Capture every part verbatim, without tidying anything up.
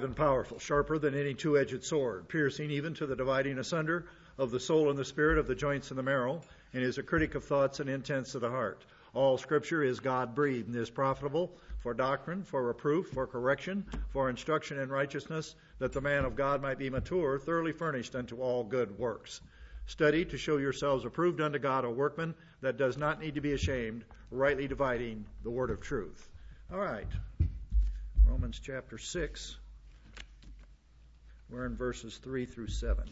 and powerful, sharper than any two-edged sword, piercing even to the dividing asunder of the soul and the spirit, of the joints and the marrow, and is a critic of thoughts and intents of the heart. All Scripture is God-breathed and is profitable for doctrine, for reproof, for correction, for instruction in righteousness, that the man of God might be mature, thoroughly furnished unto all good works. Study to show yourselves approved unto God, a workman that does not need to be ashamed, rightly dividing the word of truth. All right. Romans chapter six. We're in verses three through seven.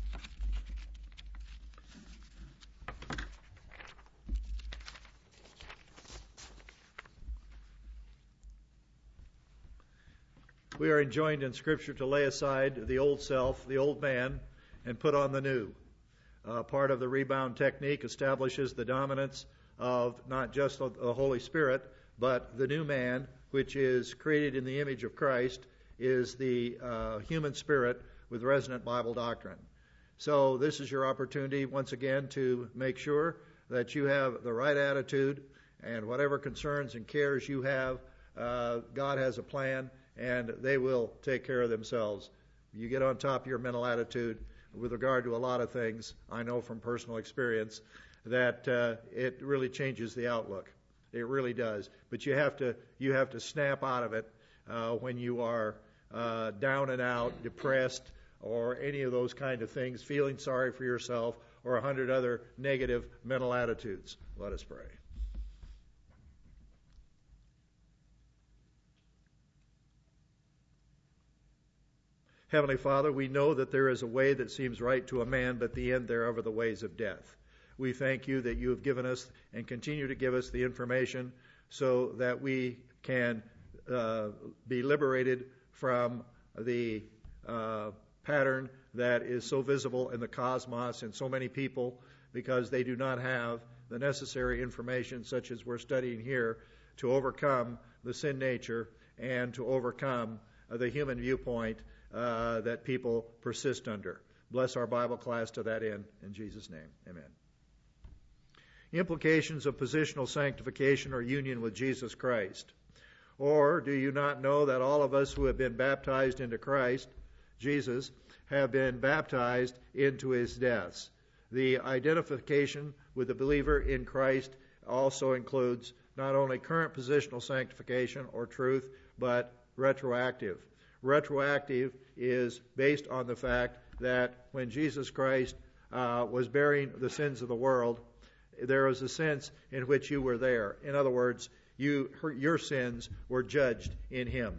We are enjoined in Scripture to lay aside the old self, the old man, and put on the new. Uh, part of the rebound technique establishes the dominance of not just the Holy Spirit, but the new man, which is created in the image of Christ, is the uh, human spirit with resonant Bible doctrine. So this is your opportunity, once again, to make sure that you have the right attitude, and whatever concerns and cares you have, uh, God has a plan, and they will take care of themselves. You get on top of your mental attitude with regard to a lot of things. I know from personal experience that uh, it really changes the outlook. It really does. But you have to you have to snap out of it uh, when you are uh, down and out, depressed, or any of those kind of things, feeling sorry for yourself, or a hundred other negative mental attitudes. Let us pray. Heavenly Father, we know that there is a way that seems right to a man, but the end thereof are the ways of death. We thank you that you have given us and continue to give us the information so that we can uh, be liberated from the uh, pattern that is so visible in the cosmos and so many people, because they do not have the necessary information, such as we're studying here, to overcome the sin nature and to overcome uh, the human viewpoint Uh, that people persist under. Bless our Bible class to that end. In Jesus' name, amen. Implications of positional sanctification or union with Jesus Christ. Or do you not know that all of us who have been baptized into Christ, Jesus, have been baptized into his deaths? The identification with the believer in Christ also includes not only current positional sanctification or truth, but retroactive. Retroactive is based on the fact that when Jesus Christ uh, was bearing the sins of the world, there was a sense in which you were there. In other words, you your sins were judged in him.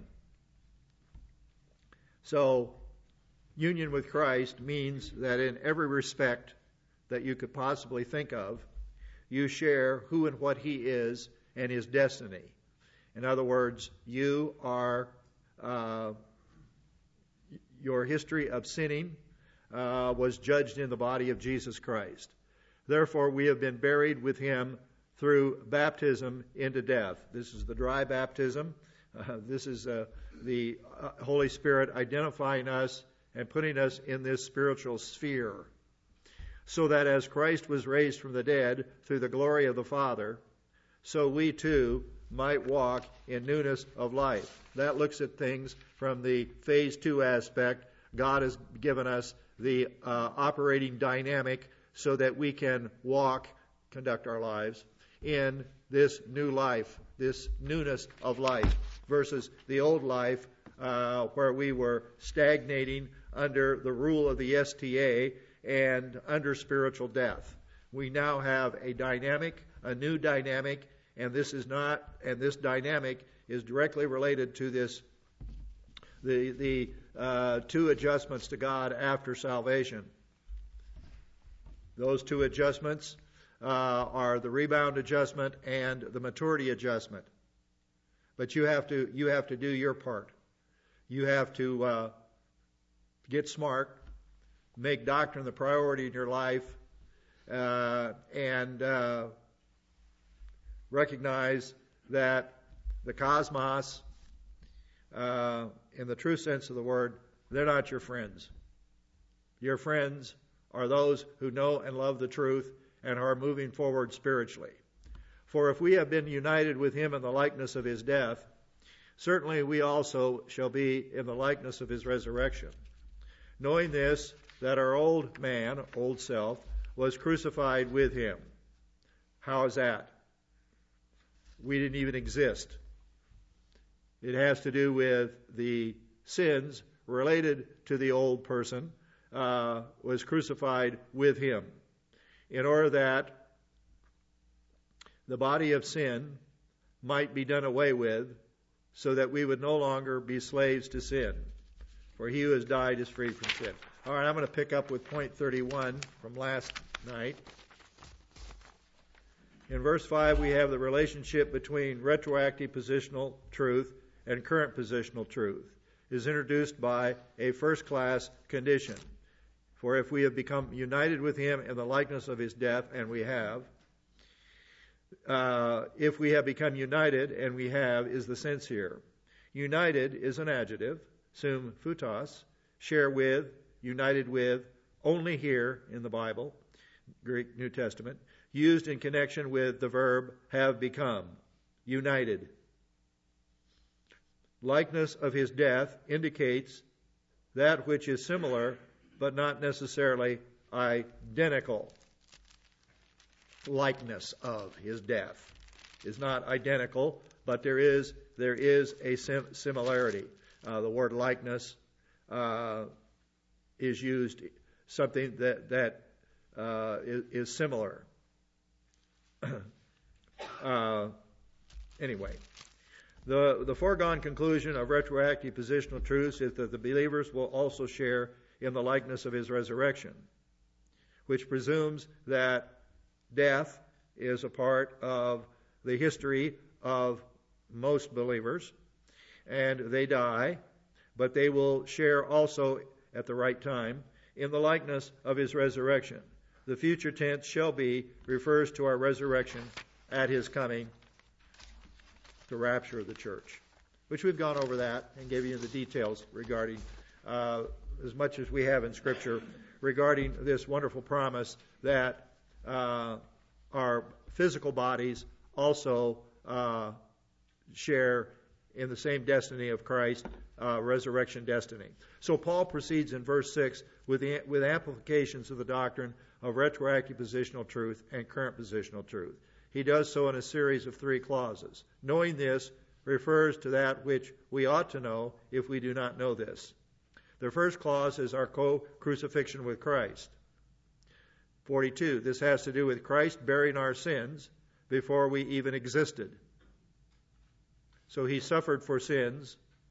So, union with Christ means that in every respect that you could possibly think of, you share who and what he is and his destiny. In other words, you are uh, your history of sinning uh, was judged in the body of Jesus Christ. Therefore, we have been buried with him through baptism into death. This is the dry baptism. Uh, this is uh, the uh, Holy Spirit identifying us and putting us in this spiritual sphere, so that as Christ was raised from the dead through the glory of the Father, so we too might walk in newness of life. That looks at things from the phase two aspect. God has given us the uh, operating dynamic so that we can walk, conduct our lives in this new life, this newness of life, versus the old life uh, where we were stagnating under the rule of the S T A and under spiritual death. We now have a dynamic, a new dynamic, and this is not, and this dynamic is directly related to this, the the uh, two adjustments to God after salvation. Those two adjustments uh, are the rebound adjustment and the maturity adjustment. But you have to you have to do your part. You have to uh, get smart, make doctrine the priority in your life, uh, and uh, recognize that the cosmos, uh, in the true sense of the word, they're not your friends. Your friends are those who know and love the truth and are moving forward spiritually. For if we have been united with him in the likeness of his death, Certainly we also shall be in the likeness of his resurrection. Knowing this, that our old man, old self, was crucified with him. How is that? We didn't even exist. It has to do with the sins related to the old person, uh, was crucified with him, in order that the body of sin might be done away with, so that we would no longer be slaves to sin. For he who has died is freed from sin. All right, I'm going to pick up with point thirty-one from last night. In verse five, we have the relationship between retroactive positional truth and current positional truth. It is introduced by a first-class condition. For if we have become united with him in the likeness of his death, and we have, uh, if we have become united, and we have, is the sense here. United is an adjective, sum phutos, share with, united with, only here in the Bible, Greek New Testament, used in connection with the verb have become, united. Likeness of his death indicates that which is similar, but not necessarily identical. Likeness of his death is not identical, but there is there is a sim- similarity. Uh, the word likeness uh, is used something that that uh, is, is similar. uh, anyway, the the foregone conclusion of retroactive positional truths is that the believers will also share in the likeness of his resurrection, which presumes that death is a part of the history of most believers, and they die, but they will share also at the right time in the likeness of his resurrection. The future tense shall be refers to our resurrection at his coming, the rapture of the church, which we've gone over that and gave you the details regarding uh, as much as we have in Scripture regarding this wonderful promise that uh, our physical bodies also uh, share in the same destiny of Christ, uh, resurrection destiny. So Paul proceeds in verse six with the, with amplifications of the doctrine of retroactive positional truth and current positional truth. He does so in a series of three clauses. Knowing this refers to that which we ought to know if we do not know this. The first clause is our co-crucifixion with Christ. forty-two, this has to do with Christ bearing our sins before we even existed. So he suffered for sins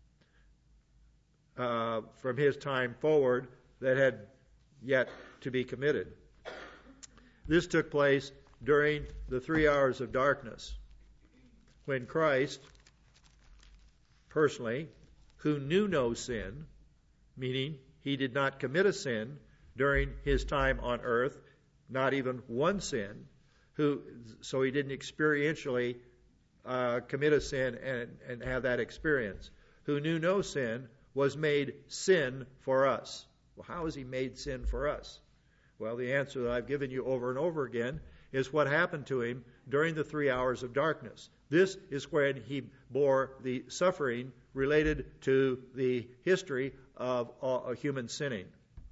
uh, from his time forward that had yet to be committed. This took place during the three hours of darkness, when Christ, personally, who knew no sin, meaning he did not commit a sin during his time on earth, not even one sin, who so he didn't experientially uh, commit a sin and, and have that experience, who knew no sin, was made sin for us. Well, how is he made sin for us? Well, the answer that I've given you over and over again is what happened to him during the three hours of darkness. This is when he bore the suffering related to the history of uh, human sinning.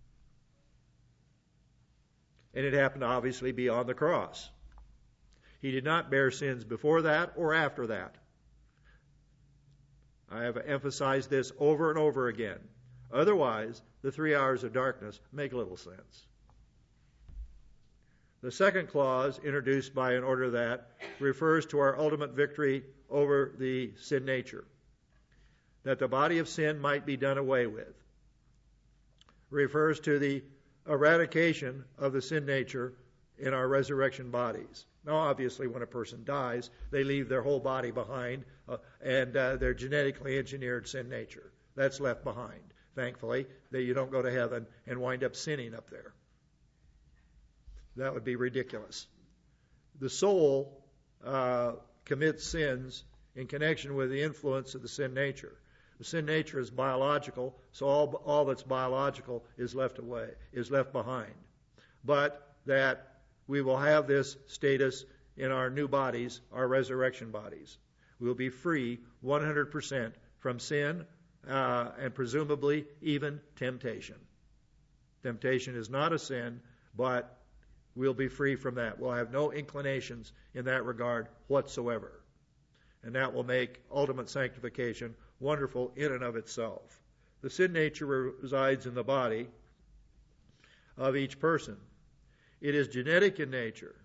And it happened to obviously be on the cross. He did not bear sins before that or after that. I have emphasized this over and over again. Otherwise, the three hours of darkness make little sense. The second clause, introduced by an order that, refers to our ultimate victory over the sin nature, that the body of sin might be done away with. Refers to the eradication of the sin nature in our resurrection bodies. Now, obviously, when a person dies, they leave their whole body behind, uh, and uh, their genetically engineered sin nature. That's left behind. Thankfully, that you don't go to heaven and wind up sinning up there. That would be ridiculous. The soul uh, commits sins in connection with the influence of the sin nature. The sin nature is biological, so all, all that's biological is left away, is left behind. But that we will have this status in our new bodies, our resurrection bodies. We will be free one hundred percent from sin uh, and presumably even temptation. Temptation is not a sin, but we'll be free from that. We'll have no inclinations in that regard whatsoever. And that will make ultimate sanctification wonderful in and of itself. The sin nature resides in the body of each person. It is genetic in nature,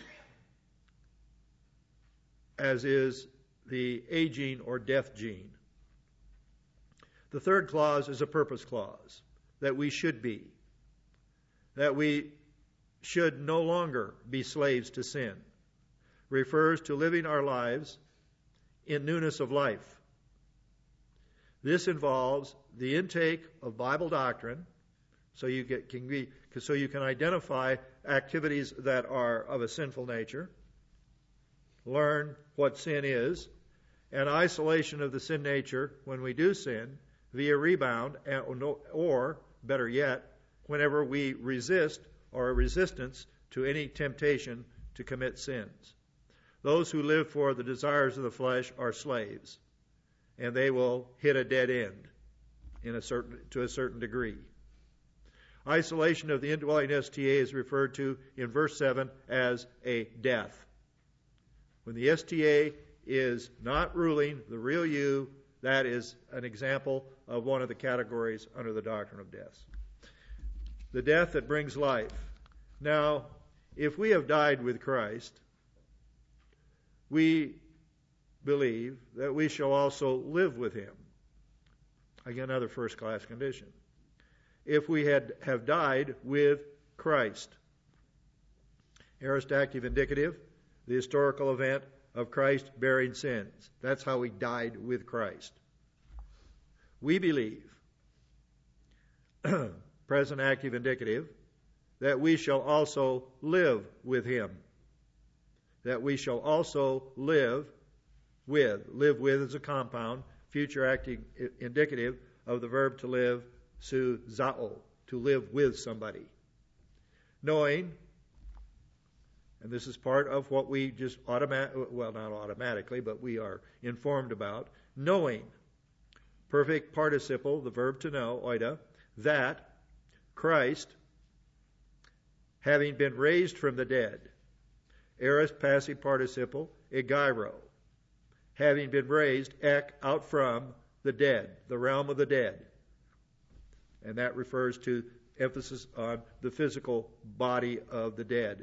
as is the A gene or death gene. The third clause is a purpose clause, that we should be, that we should no longer be slaves to sin. Refers to living our lives in newness of life. This involves the intake of Bible doctrine, so you get, can be, so you can identify activities that are of a sinful nature, learn what sin is, and isolation of the sin nature when we do sin via rebound, or better yet, whenever we resist or a resistance to any temptation to commit sins. Those who live for the desires of the flesh are slaves, and they will hit a dead end in a certain, to a certain degree. Isolation of the indwelling S T A is referred to in verse seven as a death. When the S T A is not ruling the real you, that is an example of one of the categories under the doctrine of death. The death that brings life. Now, if we have died with Christ, we believe that we shall also live with him. Again, another first-class condition. If we had have died with Christ. Aorist active indicative, the historical event of Christ bearing sins. That's how he died with Christ. We believe, present active indicative, that we shall also live with him. That we shall also live with. Live with is a compound, future active indicative of the verb to live, su zao, to live with somebody. Knowing, and this is part of what we just automatic, well, not automatically, but we are informed about, knowing, perfect participle, the verb to know, oida, that Christ, having been raised from the dead, aorist passive participle, egairo, having been raised, ek, out from the dead, the realm of the dead. And that refers to emphasis on the physical body of the dead.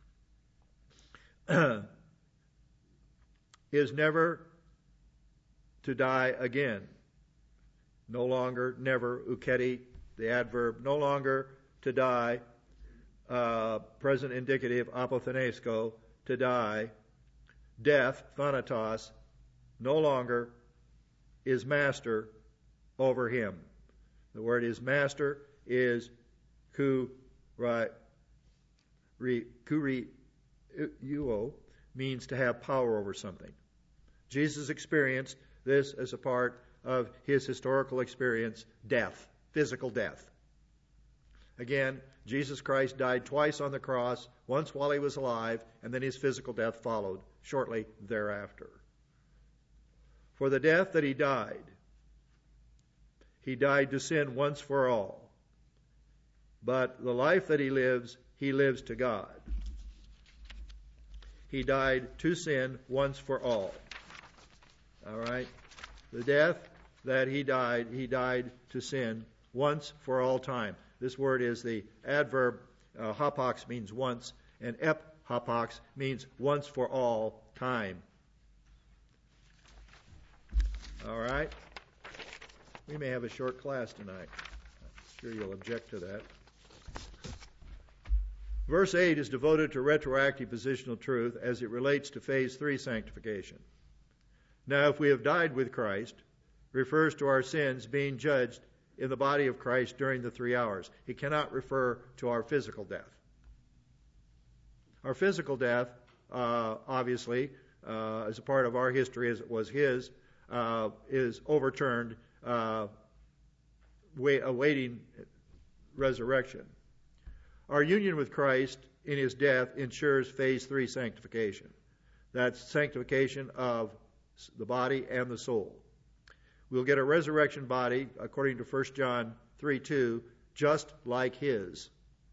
Is never to die again. No longer, never, uketi, the adverb, no longer to die, uh, present indicative, apothenesko, to die. Death, thanatos, no longer is master over him. The word is master is ku, right, re, kuri, uo, means to have power over something. Jesus experienced this as a part of his historical experience, death, physical death. Again, Jesus Christ died twice on the cross, once while he was alive, and then his physical death followed shortly thereafter. For the death that he died, he died to sin once for all. But the life that he lives, he lives to God. He died to sin once for all. All right? The death that he died, he died to sin once for all time. This word is the adverb, uh, hapax means once, and ep hapax means once for all time. All right? We may have a short class tonight. I'm sure you'll object to that. Verse eight is devoted to retroactive positional truth as it relates to phase three sanctification. Now, if we have died with Christ, refers to our sins being judged in the body of Christ during the three hours. It cannot refer to our physical death. Our physical death, uh, obviously, uh, as a part of our history as it was his, uh, is overturned, uh, wait, awaiting resurrection. Our union with Christ in his death ensures phase three sanctification. That's sanctification of the body and the soul. We'll get a resurrection body, according to First John three two, just like his.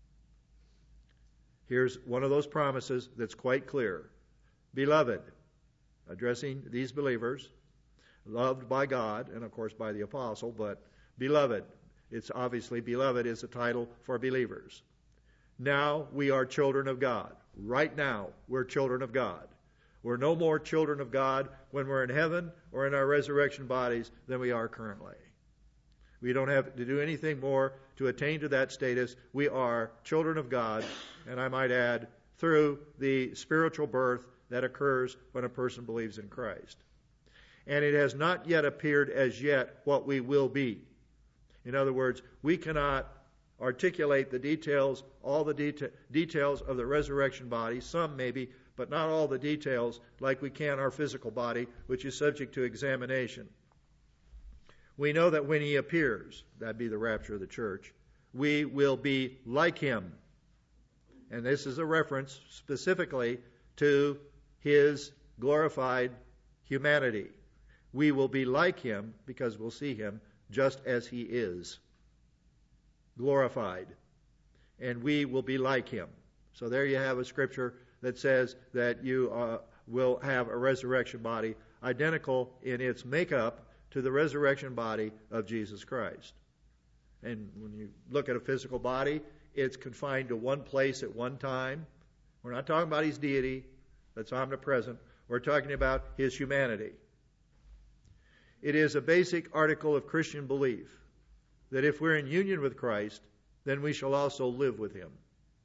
Here's one of those promises that's quite clear. Beloved, addressing these believers, loved by God, and of course by the apostle, but beloved, it's obviously beloved is a title for believers. Now we are children of God. Right now, we're children of God. We're no more children of God when we're in heaven or in our resurrection bodies than we are currently. We don't have to do anything more to attain to that status. We are children of God, and I might add, through the spiritual birth that occurs when a person believes in Christ. And it has not yet appeared as yet what we will be. In other words, we cannot articulate the details, all the deta- details of the resurrection body, some maybe, but not all the details like we can our physical body, which is subject to examination. We know that when he appears, that'd be the rapture of the church, we will be like him. And this is a reference specifically to his glorified humanity. We will be like him because we'll see him just as he is, glorified. And we will be like him. So there you have a scripture that says that you uh, will have a resurrection body identical in its makeup to the resurrection body of Jesus Christ. And when you look at a physical body, it's confined to one place at one time. We're not talking about his deity, that's omnipresent. We're talking about his humanity. It is a basic article of Christian belief that if we're in union with Christ, then we shall also live with him.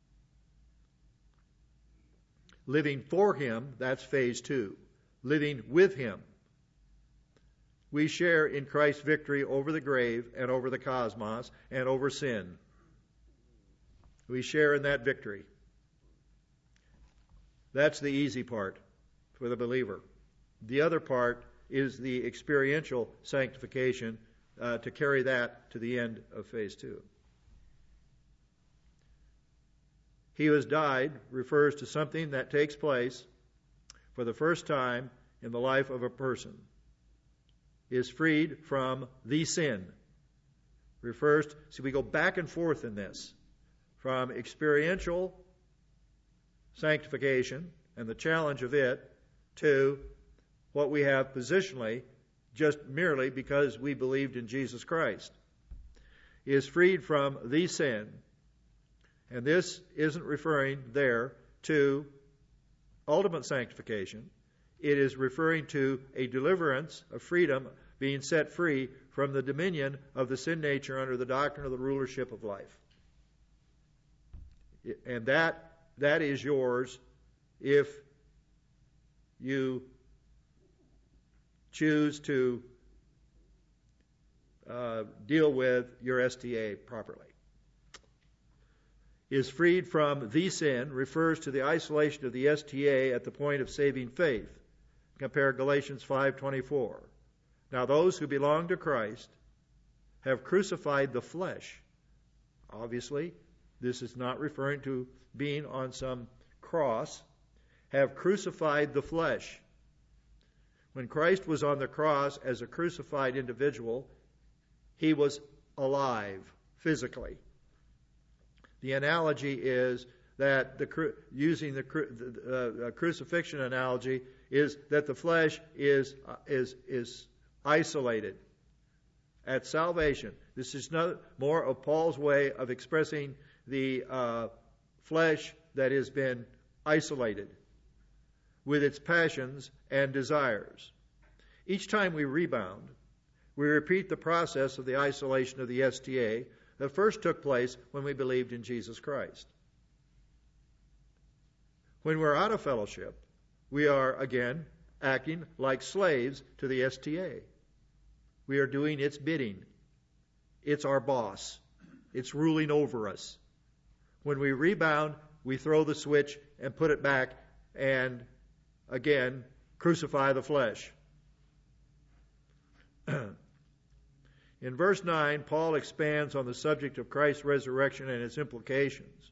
Living for him, that's phase two. Living with him. We share in Christ's victory over the grave and over the cosmos and over sin. We share in that victory. That's the easy part for the believer. The other part is the experiential sanctification uh, to carry that to the end of phase two. He who has died refers to something that takes place for the first time in the life of a person. Is freed from the sin. Refers to, see, we go back and forth in this. From experiential sanctification and the challenge of it to what we have positionally just merely because we believed in Jesus Christ. Is freed from the sin. And this isn't referring there to ultimate sanctification. It is referring to a deliverance, a freedom, being set free from the dominion of the sin nature under the doctrine of the rulership of life. And that that is yours if you choose to uh, deal with your S T A properly. Is freed from the sin refers to the isolation of the S T A at the point of saving faith. Compare Galatians five twenty-four. Now those who belong to Christ have crucified the flesh. Obviously, this is not referring to being on some cross. Have crucified the flesh. When Christ was on the cross as a crucified individual, he was alive physically. The analogy is that the using the, the uh, crucifixion analogy is that the flesh is uh, is is isolated at salvation. This is no more of Paul's way of expressing the uh, flesh that has been isolated with its passions and desires. Each time we rebound, we repeat the process of the isolation of the S T A that first took place when we believed in Jesus Christ. When we're out of fellowship, we are again acting like slaves to the S T A. We are doing its bidding. It's our boss. It's ruling over us. When we rebound, we throw the switch and put it back and again crucify the flesh. In verse nine, Paul expands on the subject of Christ's resurrection and its implications.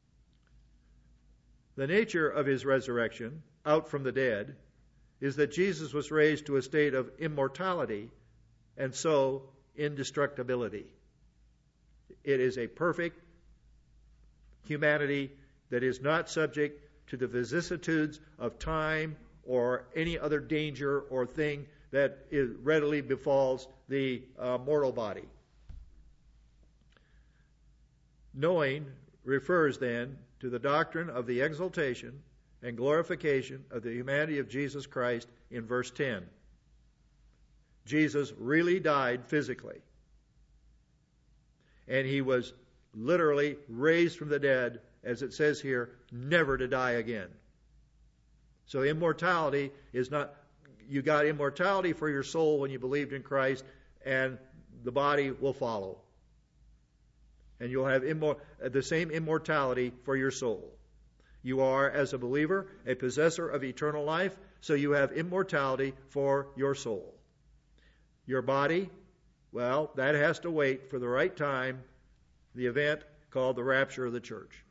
The nature of his resurrection, out from the dead, is that Jesus was raised to a state of immortality and so indestructibility. It is a perfect humanity that is not subject to the vicissitudes of time or any other danger or thing that is readily befalls the uh, mortal body. Knowing refers then to the doctrine of the exaltation and glorification of the humanity of Jesus Christ in verse ten. Jesus really died physically, and he was literally raised from the dead, as it says here, never to die again. So immortality is not, you got immortality for your soul when you believed in Christ, and the body will follow. And you'll have immor- the same immortality for your soul. You are, as a believer, a possessor of eternal life, so you have immortality for your soul. Your body, well, that has to wait for the right time, the event called the rapture of the church.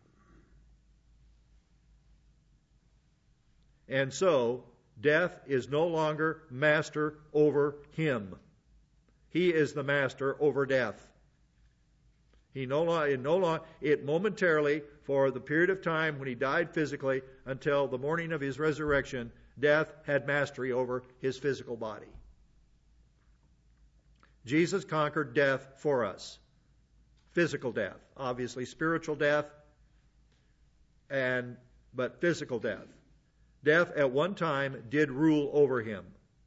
And so, death is no longer master over him. He is the master over death. He no longer, it no longer, it momentarily, for the period of time when he died physically until the morning of his resurrection, death had mastery over his physical body. Jesus conquered death for us. Physical death, obviously spiritual death, and but physical death. Death at one time did rule over him.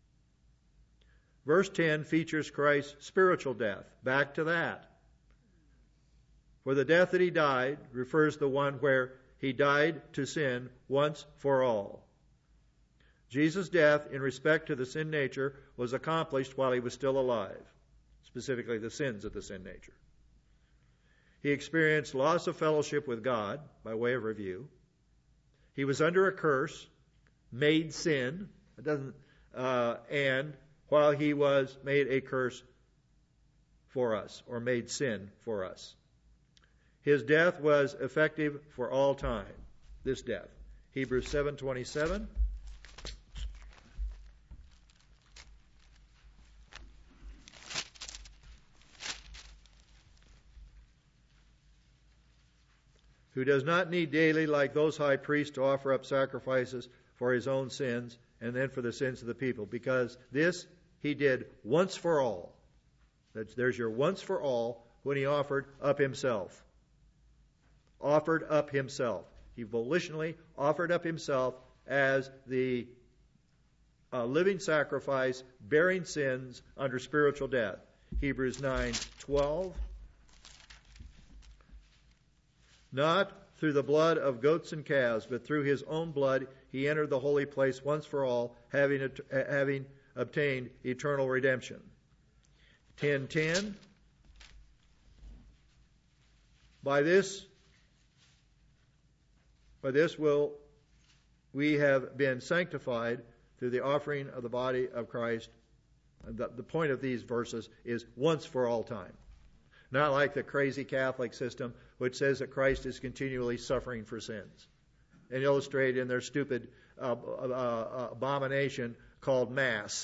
Verse ten features Christ's spiritual death. Back to that. For the death that he died refers to the one where he died to sin once for all. Jesus' death in respect to the sin nature was accomplished while he was still alive, specifically the sins of the sin nature. He experienced loss of fellowship with God, by way of review. He was under a curse, made sin, it doesn't, uh, and while he was made a curse for us, or made sin for us. His death was effective for all time, this death. Hebrews seven twenty-seven. Who does not need daily, like those high priests, to offer up sacrifices for his own sins and then for the sins of the people, because this he did once for all. That's, there's your once for all when he offered up himself. Offered up himself. He volitionally offered up himself as the uh, living sacrifice, bearing sins under spiritual death. Hebrews nine twelve. Not through the blood of goats and calves, but through his own blood he entered the holy place once for all, having, having obtained eternal redemption. ten ten. By this, by this will we have been sanctified through the offering of the body of Christ. The, the point of these verses is once for all time. Not like the crazy Catholic system, which says that Christ is continually suffering for sins, and illustrated in their stupid uh, uh, abomination called Mass.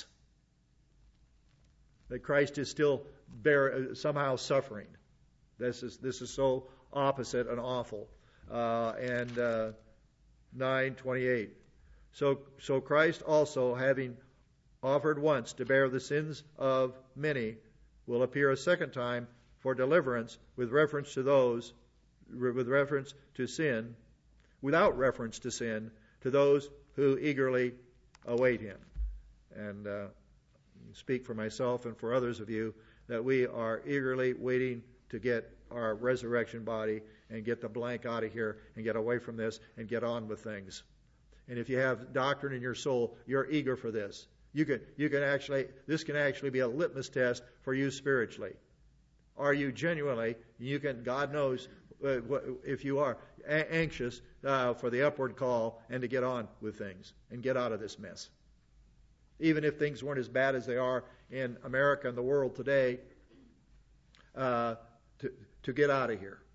That Christ is still bear, somehow suffering. This is this is so opposite and awful. Uh, and uh, nine twenty-eight. So so Christ also, having offered once to bear the sins of many, will appear a second time for deliverance with reference to those, with reference to sin, without reference to sin, to those who eagerly await him. And uh, speak for myself and for others of you that we are eagerly waiting to get our resurrection body and get the blank out of here and get away from this and get on with things. And if you have doctrine in your soul, you're eager for this. You can, you can actually, this can actually be a litmus test for you spiritually. Are you genuinely, you can, God knows uh, if you are a- anxious uh, for the upward call and to get on with things and get out of this mess. Even if things weren't as bad as they are in America and the world today, uh, to, to get out of here.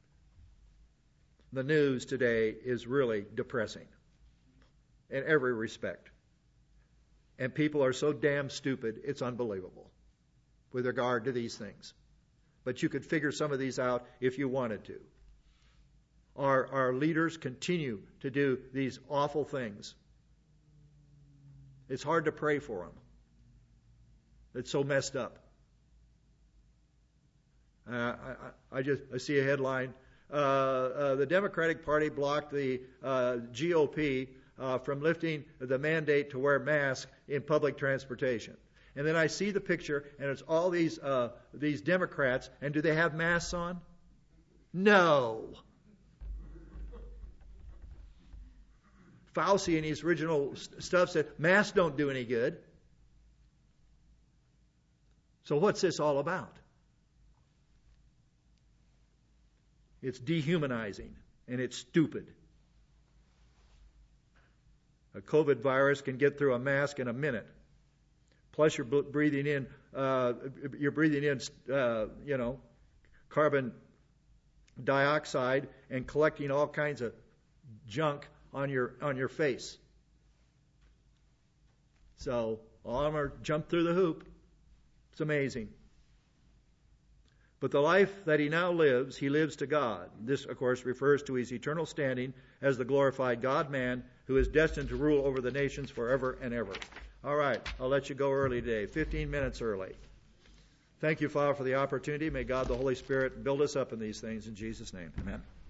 The news today is really depressing in every respect. And people are so damn stupid, it's unbelievable. with regard to these things. But you could figure some of these out if you wanted to. Our, our leaders continue to do these awful things. It's hard to pray for them. It's so messed up. Uh, I, I just I see a headline. Uh, uh, the Democratic Party blocked the uh, G O P uh, from lifting the mandate to wear masks in public transportation. And then I see the picture, and it's all these uh, these Democrats, and do they have masks on? No. Fauci in his original stuff said masks don't do any good. So what's this all about? It's dehumanizing, and it's stupid. A COVID virus can get through a mask in a minute. Plus, you're breathing in, uh, you're breathing in, uh, you know, carbon dioxide and collecting all kinds of junk on your on your face. So, I'm gonna jump through the hoop. It's amazing. But the life that he now lives, he lives to God. This, of course, refers to his eternal standing as the glorified God-man who is destined to rule over the nations forever and ever. All right, I'll let you go early today, fifteen minutes early. Thank you, Father, for the opportunity. May God, the Holy Spirit, build us up in these things in Jesus' name. Amen.